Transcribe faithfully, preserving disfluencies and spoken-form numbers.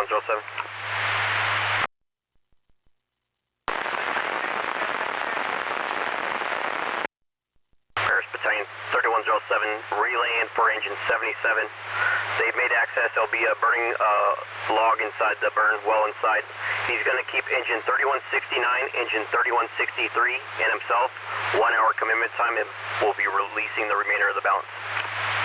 thirty-one zero seven. Paris Battalion thirty-one zero seven, relaying for engine seventy-seven. They've made access. There'll be a burning uh, log inside the burn well inside. He's going to keep engine thirty-one sixty-nine, engine thirty-one sixty-three, and himself. One hour commitment time, and we'll be releasing the remainder of the balance.